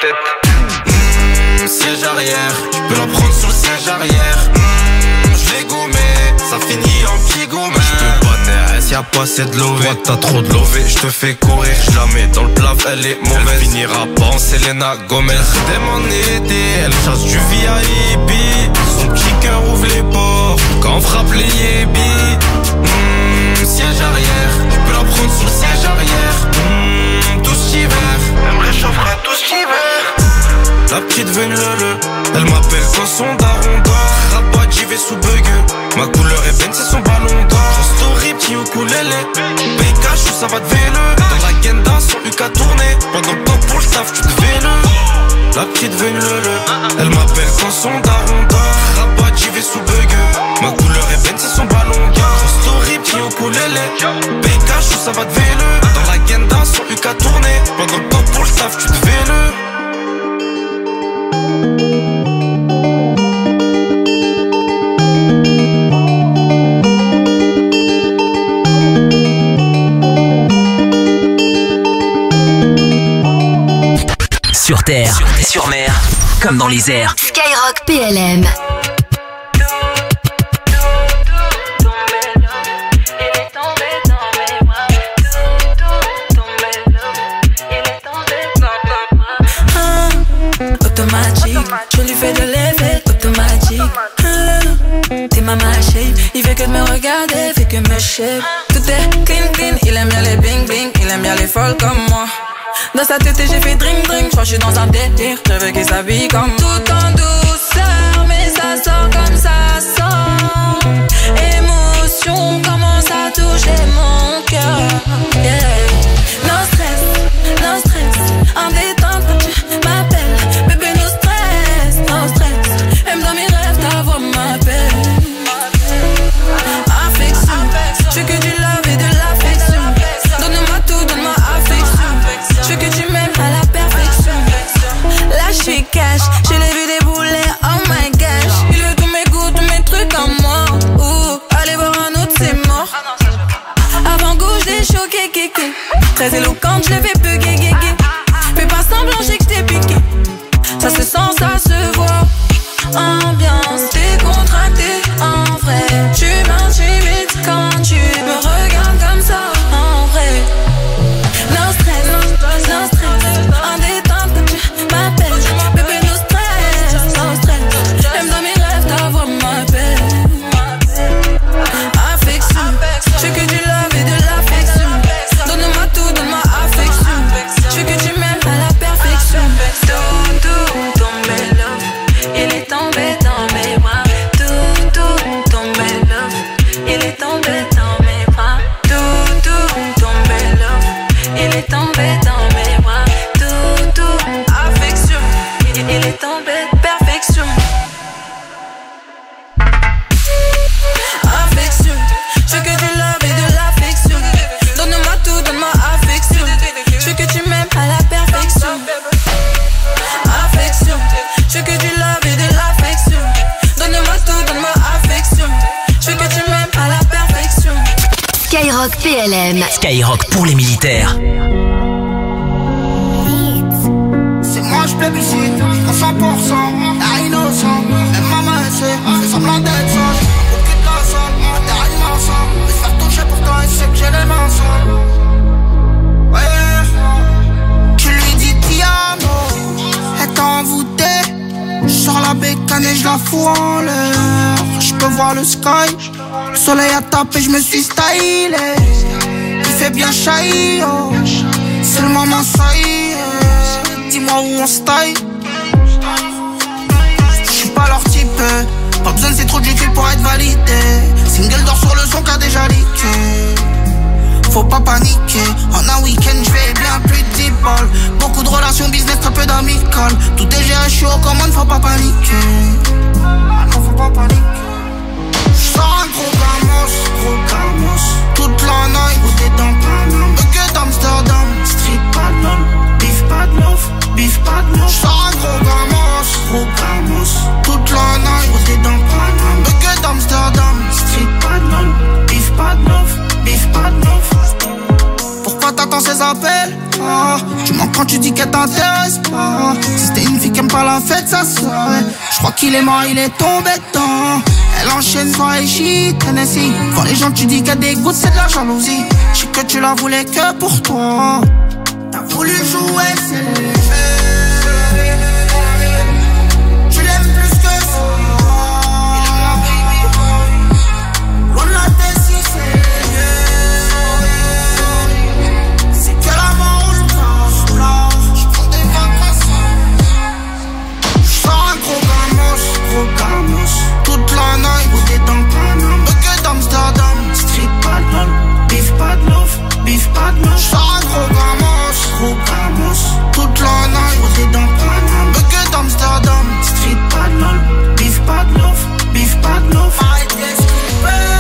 tête. Siège arrière, tu peux la prendre sur le siège arrière. Je l'ai gommé, ça finit en petit gommé. J'peux pas t'aider, y'a pas assez de lové. Toi t'as trop de lové, j'te fais courir. J'la mets dans le plaf, elle est mauvaise. Elle finira pas en Selena Gomez. Elle en été, elle chasse du VIP. Son petit cœur ouvre les portes quand on frappe les yébis. Siège arrière, tu peux la prendre sur le siège arrière. Tout cet hiver, elle me réchauffera tout cet hiver. La petite veut une lele, elle m'appelle quand son daron dort. Rabat, j'y vais sous bug. Ma couleur ébène, c'est son ballon d'or. Story, petit ukulélé. Paye cash ou ça va te véle. Dans la genda, son UK a tourné. Pendant que pour le taf, tu devais le. La petite veut une lele, elle m'appelle quand son daron dort. Rabat, j'y vais sous bug. Ma couleur ébène, c'est son ballon d'or. Story, petit ukulélé. Paye cash ou ça va te véle. Dans la genda, son UK a tourné. Pendant que pour le taf, tu devais le. Sur terre, sur mer, comme dans les airs. Skyrock PLM. Automatique, je lui fais de l'effet automatique. T'es ma shape, il fait que de me regarder, fait que me shape. Tout est clean clean, il aime bien les bling bling, il aime bien les folles comme moi. Dans sa tête j'ai fait drink drink, je suis dans un délire, je veux qu'il s'habille comme tout en douceur, mais ça sort comme ça sort. Émotion commence à toucher mon cœur, yeah. No stress, en détente quand tu m'appelles. Bébé no stress, même dans mes rêves ta voix m'appelle. Affection, je veux que du love et de l'affection. Donne-moi tout, donne-moi affection. Je veux que tu m'aimes à la perfection. Là je suis cash, je l'ai vu débouler, oh my gosh. Il veut très éloquente, je l'ai fait bugger. Fais pas semblant, j'ai que je t'ai piqué. Ça se sent, ça se voit. Ambiance décontractée, en vrai. Tu m'intimides quand tu me regardes comme ça, en vrai. No stress, en détente quand tu m'appelles. Bébé, no stress. Même dans mes rêves, ta voix m'appelle. Affection, je veux que tu love et de l'affection. Donne-moi tout, donne-moi affection. Je veux que tu m'aimes à la perfection. Tout, tombé love, il est tombé dans mes bras. Tout, tombé love, il est tombé dans mes bras. Tout, tombé love, il est tombé dans mes bras. Tout, affection, il est tombé de perfection. Affection, je veux que tu love et de l'affection. Donne-moi tout, donne-moi affection. Je veux que tu m'aimes à la perfection. Affection, je veux que tu love et de l'affection. Donne-moi tout, donne-moi affection. Je veux que tu m'aimes à la perfection. Skyrock PLM. Skyrock pour les militaires. C'est moi je plébiscite, à 100%, t'es innocent. Même maman elle sait, c'est semblant d'être sage. Aucune de la salle, t'es rien ensemble. Je vais faire toucher pour toi et c'est que j'ai les mains sales. Ouais, tu lui dis Tiamo, elle t'a envoûté. Je sors la bécane et je la fous en l'air. Je peux voir le sky, le soleil a tapé, je me suis stylé. Il fait bien chahi, oh. C'est le moment, ça y est. Dis-moi où on se taille. J'suis pas leur type. Pas besoin de c'est trop du cul pour être validé. Single d'or sur le son qu'a déjà leaké. Faut pas paniquer. En un week-end j'fais bien plus de 10 balles. Beaucoup de relations business, très peu d'amical. Tout est géré, j'suis aux commandes, faut pas paniquer. Ah non, faut pas paniquer. J'sors un gros gamos. Toute la night, où t'es dans Paname. Que d'Amsterdam, street pas de lol. Beef pas de love. J'sors un gros gamos. Toute la night, où t'es dans Paname. Que d'Amsterdam, street pas de lol. Beef pas de love. Pourquoi t'attends ces appels? Tu mens quand tu dis qu'elle t'intéresse pas. Si c'était une fille qui aime pas la fête, ça serait. J'crois qu'il est mort, il est tombé dedans. Elle enchaîne soirée shit, Tennessee. Quand les gens tu dis qu'elle dégoûte, c'est de la jalousie. J'sais que tu la voulais que pour toi. T'as voulu jouer, c'est léger. Tu l'aimes plus que ça. Loin de la tête si c'est léger. C'est que la mort où j'passe. J'prends des vacances. J'sors un gros gamos. Toute la night, où t'es dans Paname. Que d'Amsterdam, street pas de lol. Beef pas de love. J'sors un gros gamos. Toute la night, où t'es dans Paname. Que d'Amsterdam, street pas de lol. Beef pas de love. Arrête d'esquiver,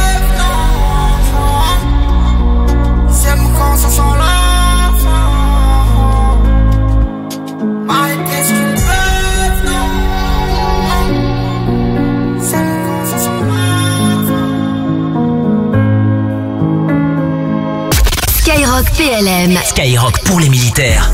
non. J'aime quand ça sent la fin. Arrête d'esquiver, non. J'aime quand ça sent la fin. Skyrock PLM. Skyrock pour les militaires.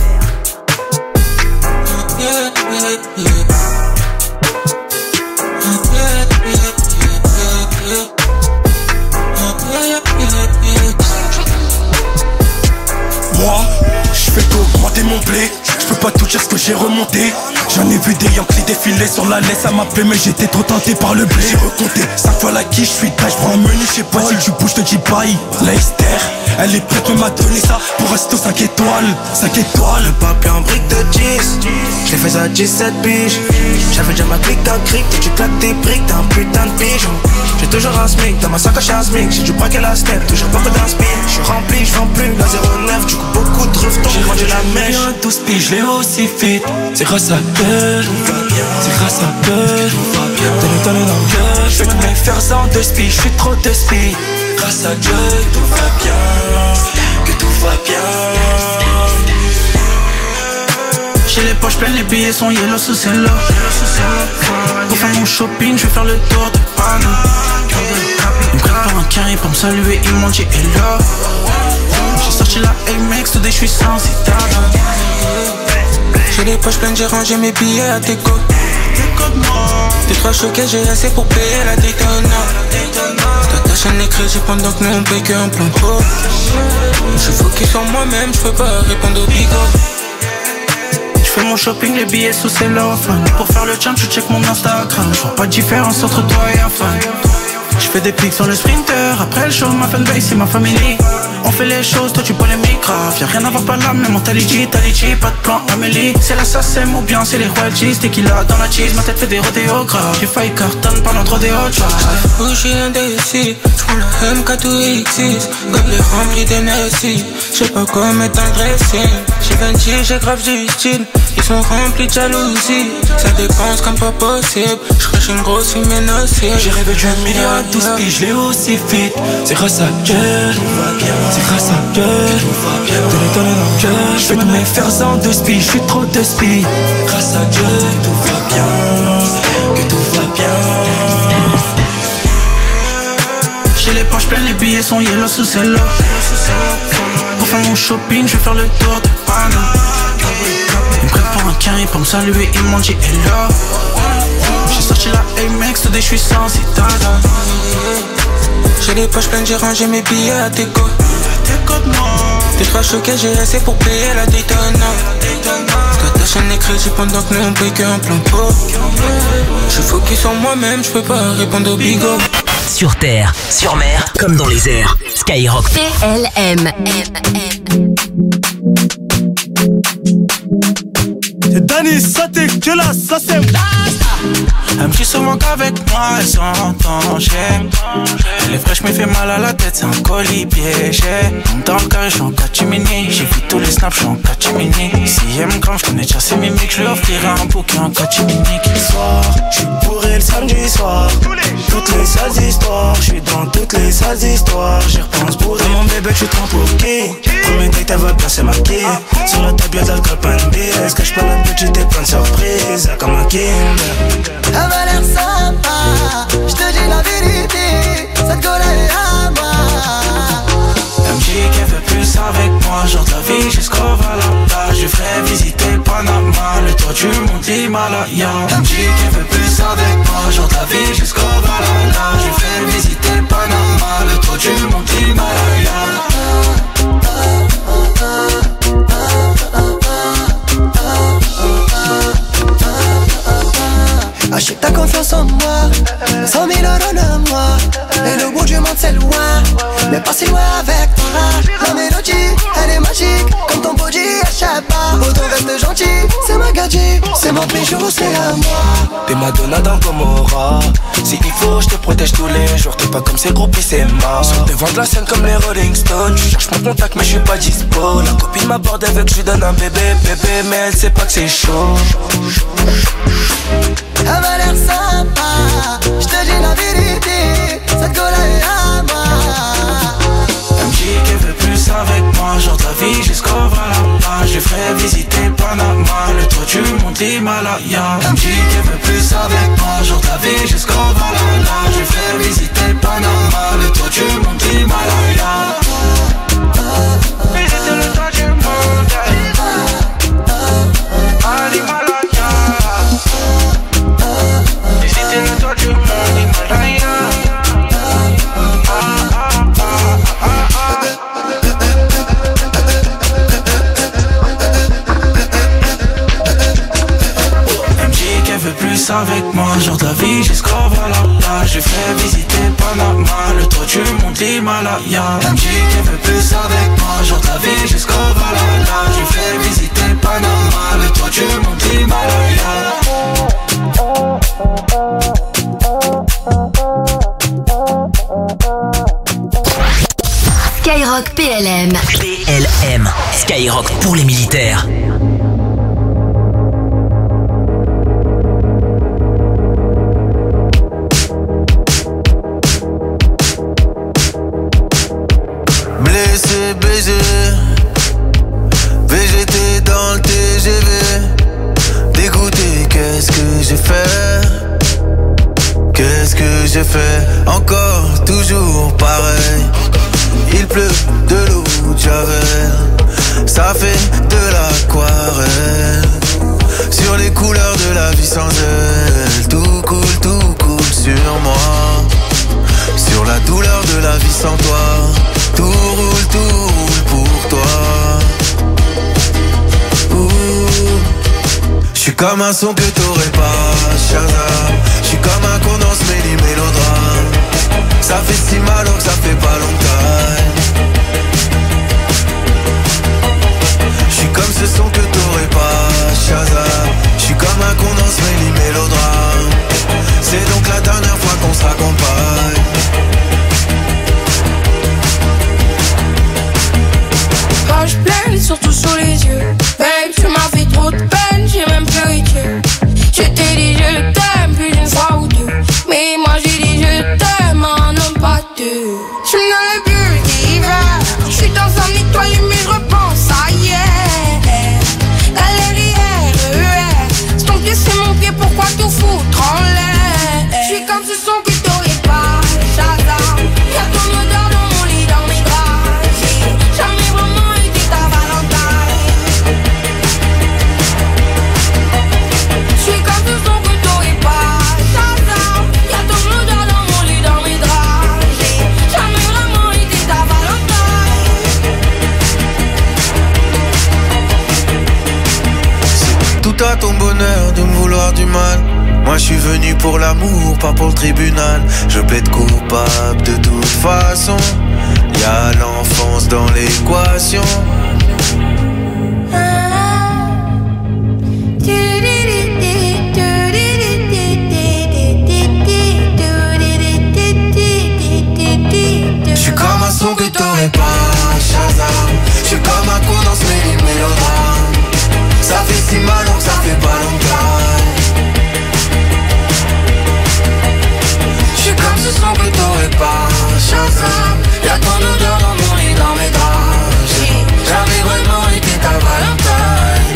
Moi, je fais qu'augmenter mon blé. Je peux pas tout dire ce que j'ai remonté. J'en ai vu des Yankees défiler sur la laisse. Ça m'a plu mais j'étais trop tenté par le blé. J'ai recompté 5 fois la quiche, je suis taille. J'prends un menu, j'sais pas si tu bouges, te dis bye. La Esther, elle est prête, m'a donné ça pour resto 5 étoiles. 5 étoiles. Le papier en brique de 10. J'l'ai fait à 17 piges. J'avais déjà ma clique d'un cric. Tu claques tes briques, t'es un putain de pigeon. J'ai toujours un smic, dans ma sacoche un smic. J'ai dû braquer la step, toujours pas que d'un speed. J'suis rempli, j'vends plus, la 09. Du coup beaucoup de revetons, j'ai mangé la mèche. J'ai 12 piges, j'l'ai aussi fit. C'est grâce à elle, c'est grâce à elle. Donne dans le cœur, j'fais tous mes faire ça en 2 speed. J'suis trop de speed. Grâce à Dieu, tout va bien, que tout va bien. J'ai les poches pleines, les billets sont yellow sous celle-là. Pour faire mon shopping, je vais faire le tour de Panama. Ils me prennent par un carré pour me saluer, ils m'ont dit hello. J'ai sorti sorti la A-Max, today j'suis sans citadin. J'ai les poches pleines, j'ai rangé mes billets à tes côtes. T'es trop choqué, j'ai assez pour payer la Daytona. T'as ta chaîne les crédits pendant que nous on paye qu'un plan pro. J'suis focus sur moi-même, j'peux pas répondre au bigot. J'fais mon shopping, les billets sous cellophane. Pour faire le champ, j'check mon Instagram. J'vois pas de différence entre toi et un fan. J'fais des pics sur le sprinter. Après le show, ma fanbase c'est ma famille. On fait les choses, toi tu polémiques grave. Y'a rien à voir par là, mais mentalité, Talichi, pas de plan, Amélie. C'est l'assassin ou bien c'est les royalties. Tequila dans la cheese, ma tête fait des rodéos graves. J'ai failli carton pendant trop des hot shots. J'suis indécis, j'prends la MK2X6. Gobelet rempli d'énergie, j'sais pas quoi mettre dans le dressing. J'ai 26, j'ai grave du style. Ils sont remplis de jalousie. Ça dépense comme pas possible. J'crache une grosse fumée nocive. J'ai rêvé du 1 million à 12 piges, j'l'ai aussi vite. C'est grâce à Dieu, c'est grâce à Dieu. De les donner dans le cœur. J'fais tous mes fers en 2 spies, j'suis trop de spies. Grâce à Dieu, tout va bien, que tout va bien. J'ai les poches pleines, les billets sont yellow sous cello. Pour faire mon shopping, j'vais faire le tour de Panama. Ils me prennent pour un carré pour me saluer, ils m'ont dit hello. J'ai sorti la A-Max, today j'suis sans citadin. J'ai les poches pleines, j'ai rangé mes billets à tes côtes. T'es trop choqué, j'ai assez pour payer la Daytona. T'as ta chaîne les crédits pendant que nous on paye qu'un plan pro. J'suis focus sur moi-même, j'peux pas répondre au bigot. Sur terre, sur mer, comme dans les airs. Skyrock PLM. C'est Danny, ça t'es que là, ça c'est. Elle me dit souvent qu'avec moi elle s'entend. Elle est fraîche mais fait mal à la tête, c'est un colis piégé. Dans le carré j'suis en catimini. J'ai vu tous les snaps, j'suis en catimini. Si elle me crame, j'connais déjà ses mimiques. J'lui offrirai un bouquet en catimini. Soir, j'suis bourré le samedi soir. Toutes les sales histoires, j'suis dans toutes les sales histoires. J'y repense bourré, mon bébé j'suis trop bouqué. Premier date elle va bien se maquiller. Sur la table y'a d'alcool, pas une bière. Cache pas la petite et plein de surprises. Comme un Kinder. Elle m'a l'air sympa, je te dis la vérité, cette gueule est à moi. Elle me dit qu'elle veut plus avec moi, genre de la vie jusqu'au Valhalla. Je ferai visiter Panama, le toit du monde Himalaya. Elle me dit qu'elle veut plus avec moi, genre de la vie jusqu'au Valhalla. Je ferai visiter Panama, le toit du monde Himalaya. Achète ta confiance en moi, 100 000 euros de moi. Et le bout du monde c'est loin, mais pas si loin avec toi. La mélodie, elle est magique, comme ton body, achète pas. Autant reste gentil, c'est ma gadget, c'est mon bijou, c'est à moi. T'es Madonna dans Gomorrah. Si il faut, je te protège tous les jours. T'es pas comme ces groupies, c'est mort. Sur devant de la scène comme les Rolling Stones. Je cherche mon contact, mais je suis pas dispo. La copine m'aborde avec, je lui donne un bébé, mais elle sait pas que c'est chaud. Elle m'a l'air sympa, je te dis la vérité, cette gueule est à moi. Elle me dit qu'elle veut plus avec moi, genre de la vie jusqu'au Valhalla. Je ferai visiter Panama, le toit du monde Himalaya. Elle me dit qu'elle veut plus avec moi, genre de la vie jusqu'au Valhalla. Je ferai visiter Panama, le toit du monde Himalaya. Visiter le toit du monde Himalaya. Visiter le toit du monde Himalaya. Elle me dit qu'elle veut plus avec moi, genre de la vie jusqu'au Valhalla. Je ferai visiter Panama, le toit du monde Himalaya. Elle me dit qu'elle veut plus avec moi, genre de la vie jusqu'au Valhalla. Je ferai visiter Panama, le toit du monde Himalaya. Skyrock PLM. PLM. Skyrock pour les militaires. Blessé, baisé, VGT dans le TGV. Dégoûté, qu'est-ce que j'ai fait? Qu'est-ce que j'ai fait? Encore, toujours pareil. Il pleut de l'eau de Javel. ça fait de l'aquarelle sur les couleurs de la vie sans elle. Tout coule sur moi, sur la douleur de la vie sans toi. Tout roule pour toi. J'suis comme un son que t'aurais pas, Shazam. J'suis comme un condensé mélodrame. Ça fait si mal alors que ça fait pas longtemps. J'suis comme ce son que t'aurais pas, Shazam. J'suis comme un condensé mélodrame. C'est donc la dernière fois qu'on se raccompagne. Rage pleine, surtout sur les yeux. Babe, tu m'as fait trop de peine, j'ai même pleuré Dieu. Je t'ai dit je t'aime plus d'une fois ou deux. Mais moi j'ai dit je t'aime un homme pas deux. J'suis dans le bulle d'hiver. J'suis dans un étoile mais je repense à hier. Galérière, c'est ton pied, c'est mon pied, pourquoi tout foutre en l'air? J'suis comme ce son que t'aurais pas, Shazam. Y'a ton odeur dans mon lit, dans mes draps. J'ai jamais vraiment été ta Valentine. J'suis comme ce son que t'aurais pas, Shazam. Y'a ton odeur dans mon lit, dans mes draps. J'ai jamais vraiment été ta Valentine. C'est tout à ton bonheur de me vouloir du mal. Moi je suis venu pour l'amour, pas pour le tribunal. Je plaide coupable de toute façon. Y'a l'enfance dans l'équation. J'suis comme un son que t'aurais pas, Shazam. J'suis comme un condensé mélodrame. Ça fait si mal donc ça fait pas longtemps. J'suis comme ce son que t'aurais pas, Shazam. Y'a ton odeur dans mon lit, dans mes draps. J'ai jamais vraiment été ta Valentine.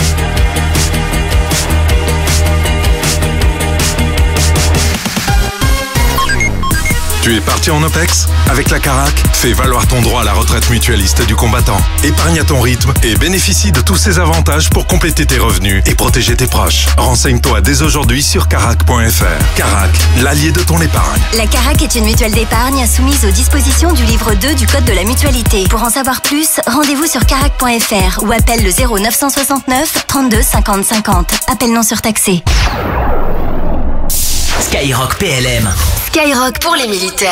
Tu es parti en OPEX? Avec la Carac, fais valoir ton droit à la retraite mutualiste du combattant. Épargne à ton rythme et bénéficie de tous ces avantages pour compléter tes revenus et protéger tes proches. Renseigne-toi dès aujourd'hui sur carac.fr. Carac, l'allié de ton épargne. La Carac est une mutuelle d'épargne soumise aux dispositions du livre 2 du Code de la mutualité. Pour en savoir plus, rendez-vous sur carac.fr ou appelle le 0969 32 50 50. Appel non surtaxé. Skyrock PLM. Skyrock pour les militaires.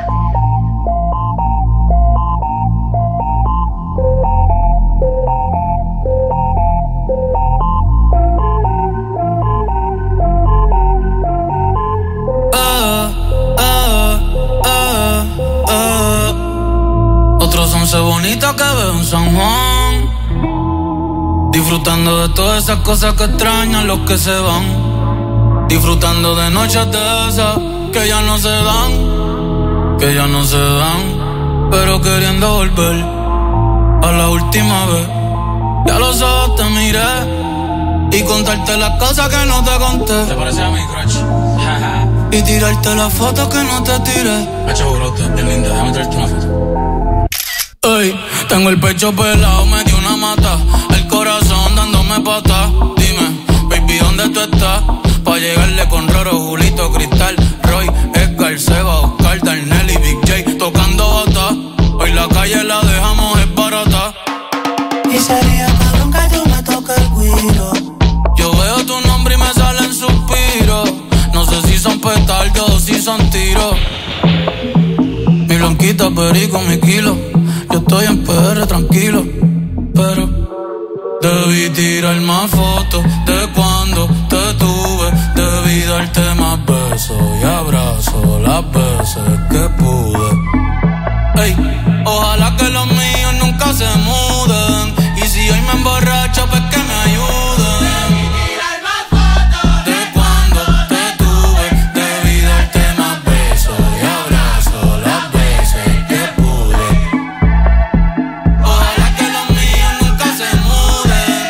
Otros 11 bonitos que veo en San Juan, disfrutando de todas esas cosas que extrañan los que se van. Disfrutando de noches de esas que ya no se dan, que ya no se dan, pero queriendo volver a la última vez. Ya los ojos te miré y contarte las cosas que no te conté. ¿Te parece a mi crush? Y tirarte las fotos que no te tiré. Hacho brote, es linda, déjame tirarte una foto. Ey, tengo el pecho pelado, me dio una mata, el corazón dándome patas. Dime, baby, ¿dónde tú estás? Pa' llegarle con Roro, Julito, Cristal, Roy, Edgar, Seba, Oscar, Darnell y Big J tocando bata. Hoy la calle la dejamos es barata. Y sería cabrón que tú me toques el cuiro. Yo veo tu nombre y me salen suspiros. No sé si son petardos o si son tiros. Mi blanquita, perico, mi kilo. Yo estoy en PR tranquilo, pero debí tirar más fotos de cuando te tuve. Debí darte más besos y abrazos las veces que pude. Ey, ojalá que los míos nunca se muden. Y si hoy me emborracho, pues que me ayuden. Debí tirar más fotos de cuando te tuve. Debí darte más besos y abrazos las veces que pude. Ojalá que los míos nunca se muden.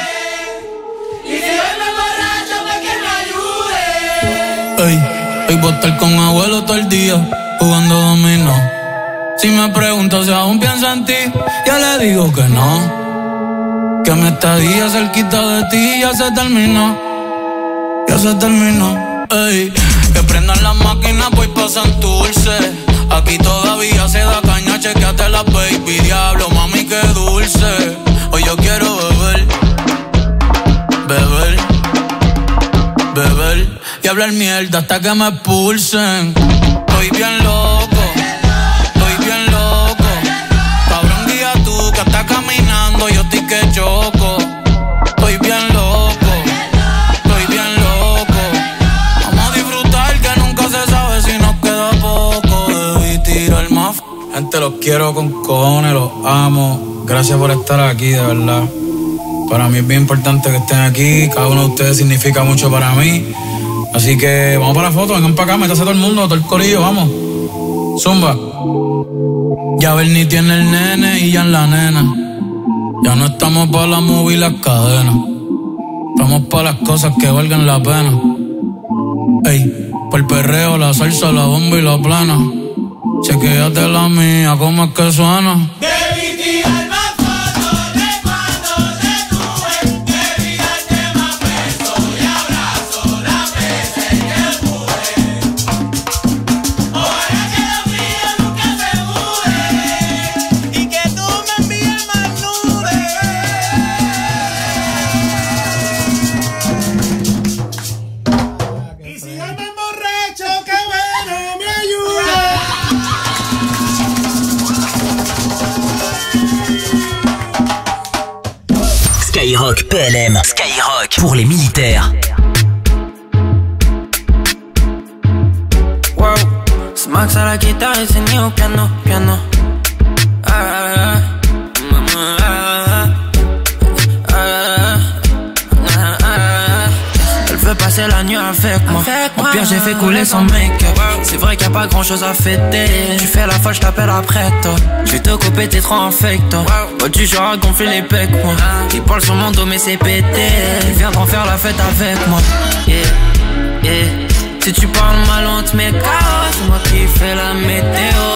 Y si hoy me emborracho, pues que me ayuden. Ey, hoy voy a estar con abuelo todo el día jugando dominó. Si me pregunto si aún pienso en ti, yo le digo que no. Que mi estadía cerquita de ti ya se terminó. Ya se terminó. Ey, que prendan las máquinas, pues pasan dulce. Aquí todavía se da caña, chequeate la baby. Diablo, mami, qué dulce. Hoy yo quiero beber, beber, beber y hablar mierda hasta que me expulsen. Estoy bien loco, estoy bien loco. Cabrón, guía tú que estás caminando, yo estoy que choco. Estoy bien loco, estoy bien loco. Vamos a disfrutar que nunca se sabe si nos queda poco. Debí tirar más. Gente, los quiero con cojones, los amo. Gracias por estar aquí, de verdad. Para mí es bien importante que estén aquí. Cada uno de ustedes significa mucho para mí. Así que vamos para la foto, vengan para acá, métase todo el mundo, todo el corillo, vamos. Zumba. Ya Bernie tiene el nene y ya en la nena. Ya no estamos para la movie y las cadenas. Estamos para las cosas que valgan la pena. Ey, por el perreo, la salsa, la bomba y la plana. Chequéate la mía, ¿cómo es que suena? Debí tirar más fotos de cuando te tuve. Debí darte más besos y abrazos las veces que pude. Ojalá que lo mío nunca se mude y que tú me envíes más nubes. Y si yo me emborracho, que bueno me ayuda. Skyrock PLM. Skyrock pour les militaires. Wow, Smax a la guitare, insignio piano, piano. Elle veut passer la nuit avec moi. Au pire j'ai fait couler son make-up. C'est vrai qu'il y a pas grand chose à fêter. Tu fais la folle, je t'appelle après toi. Je vais te couper, t'es trop infect toi. Oh, du genre à gonfler les pecs moi. Ils parlent sur mon dos mais c'est pété. Ils viendront faire la fête avec moi. Yeah, yeah. Si tu parles mal on te met KO. C'est moi qui fais la météo.